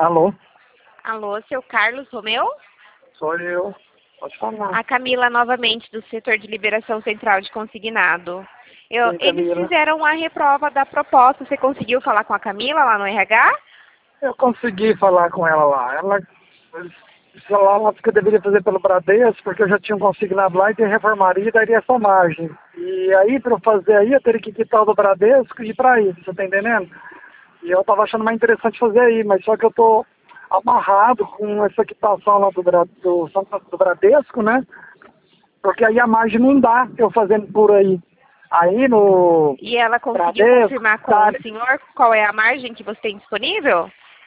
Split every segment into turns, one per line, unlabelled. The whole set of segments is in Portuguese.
Alô?
Alô, seu Carlos Romeu?
Sou eu. Pode falar.
A Camila novamente, do setor de liberação central de consignado.
Sim,
Eles
Camila.
fizeram a reprova da proposta. Você conseguiu falar com a Camila lá no RH?
Eu consegui falar com ela lá. Ela falou que eu deveria fazer pelo Bradesco, porque eu já tinha um consignado lá e tem reformaria e daria essa margem. E aí, para eu fazer aí, eu teria que quitar o do Bradesco e ir para aí, você tá entendendo? E eu tava achando mais interessante fazer aí, mas só que eu tô amarrado com essa quitação lá do Bradesco, né? Porque aí a margem não dá eu fazendo por aí. Aí no
E ela conseguiu
Bradesco,
confirmar com
tá,
o senhor qual é a margem que você tem disponível?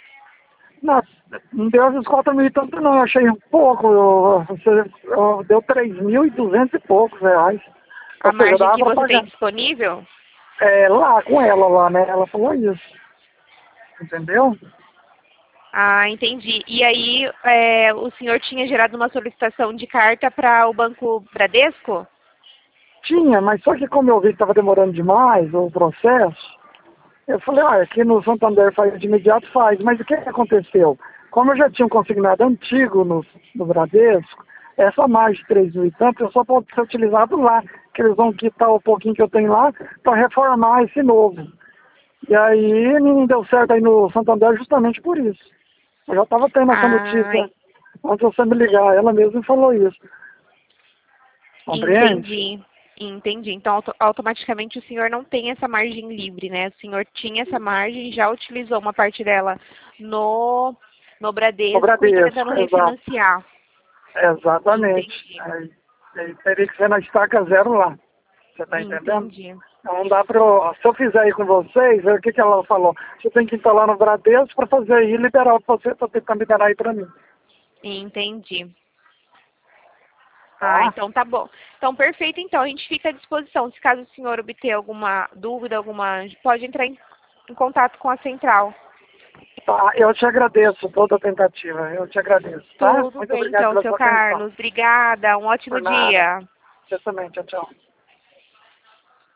não deu esses 4 mil e tanto não, eu achei um pouco, deu 3.200 e poucos reais.
A
Ou seja,
margem
dava
que
para
você tem
pagar.
disponível?
Lá com ela lá, né? Ela falou isso. Entendeu?
Ah, entendi. E aí, o senhor tinha gerado uma solicitação de carta para o Banco Bradesco?
Tinha, mas só que como eu vi que estava demorando demais o processo, eu falei, aqui no Santander faz de imediato, faz. Mas o que aconteceu? Como eu já tinha um consignado antigo no Bradesco, essa margem de 3 mil e tanto, eu só pode ser utilizado lá, que eles vão quitar o pouquinho que eu tenho lá para reformar esse novo. E aí não deu certo aí no Santander justamente por isso. Eu já estava tendo essa
Ah,
notícia antes de você me ligar, ela mesma falou isso. Compreende?
entendi. Entendi. Então, automaticamente o senhor não tem essa margem livre, né? O senhor tinha essa margem, já utilizou uma parte dela no
O
Bradesco e está tentando
Bradesco, exato.
refinanciar.
Exatamente.
Entendi.
Aí teria que ser na estaca zero lá. Você tá entendendo?
Entendi.
Não dá pra. Se eu fizer aí com vocês, o que que ela falou? Você tem que entrar lá no Bradesco para fazer aí, liberar pra você, para tentar liberar aí para mim.
Entendi. Ah,
Tá?
então tá bom. Então, perfeito. Então, a gente fica à disposição. Se caso o senhor obter alguma dúvida, pode entrar em contato com a central.
Tá, eu te agradeço toda a tentativa. Eu te agradeço, tá?
Tudo
Muito
bem,
obrigado
então,
pela
seu
sua atenção.
Carlos. Obrigada. Um ótimo
Por nada.
dia.
Você também. Tchau, tchau.